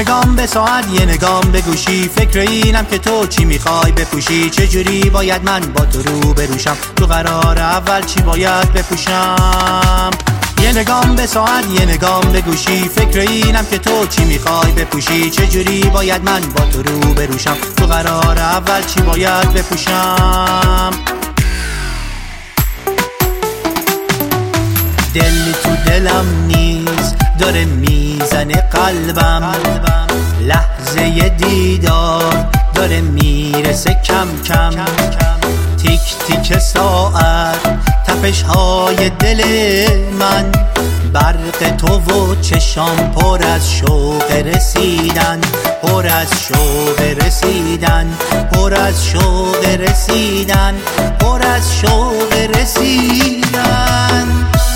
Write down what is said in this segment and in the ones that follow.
نگام به ساعت یه نگام به گوشی، فکر اینم که تو چی میخوای بپوشی، چجوری باید من با تو رو بروشم، تو قرار اول چی باید بپوشم. یه نگام به ساعت یه نگام به گوشی، فکر اینم که تو چی میخوای بپوشی، چجوری باید من با تو رو بروشم، تو قرار اول چی باید بپوشم. دل تو دلم نیست داره میزنه قلبم، لحظه دیدار داره میرسه کم کم، تیک تیک ساعت تپش های دل من، برق تو و چشام پر از شوق رسیدن، پر از شوق رسیدن، پر از شوق رسیدن، پر از شوق رسیدن.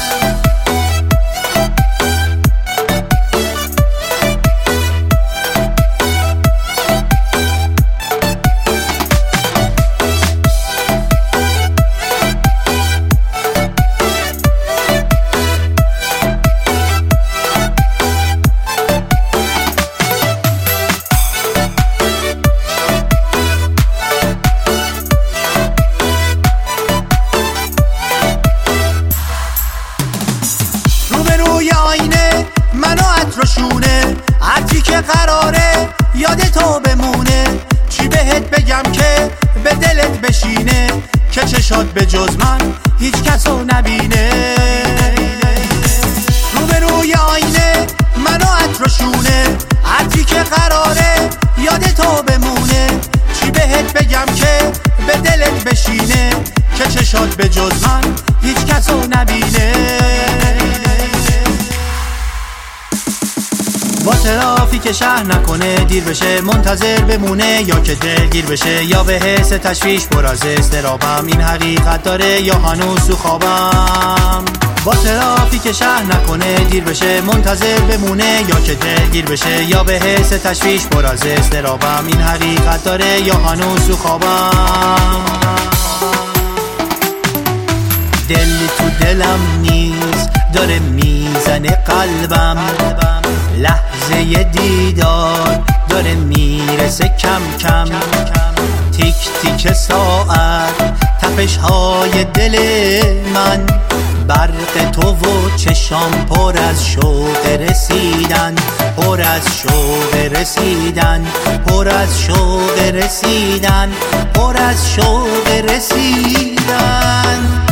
روی آینه منو عطرشونه، عطری که قراره یاد تو بمونه، چی بهت بگم که به دلت بشینه، که چشات به جز من هیچ کسو نبینه. روی آینه منو عطرشونه، عطری که قراره یاد تو بمونه، چی بهت بگم که به دلت بشینه، که چشات به جز من هیچ کسو نبینه. با ترافیک شهر نکنه دیر بشه، منتظر بمونه یا که دلگیر بشه، یا به حس تشویش پر از استرابم، این حقیقت داره یا هنوز تو خوابم. با ترافیک شهر نکنه دیر بشه، منتظر بمونه یا که دلگیر بشه، یا به حس تشویش پر از استرابم، این حقیقت داره یا هنوز تو خوابم. دل تو دلم نیست داره میزنه قلبم، لحظه دیدار داره میرسه کم کم، تیک تیک ساعت تپش های دل من، برق تو و چشام پر از شوق رسیدن، پر از شوق رسیدن، پر از شوق رسیدن، پر از شوق رسیدن.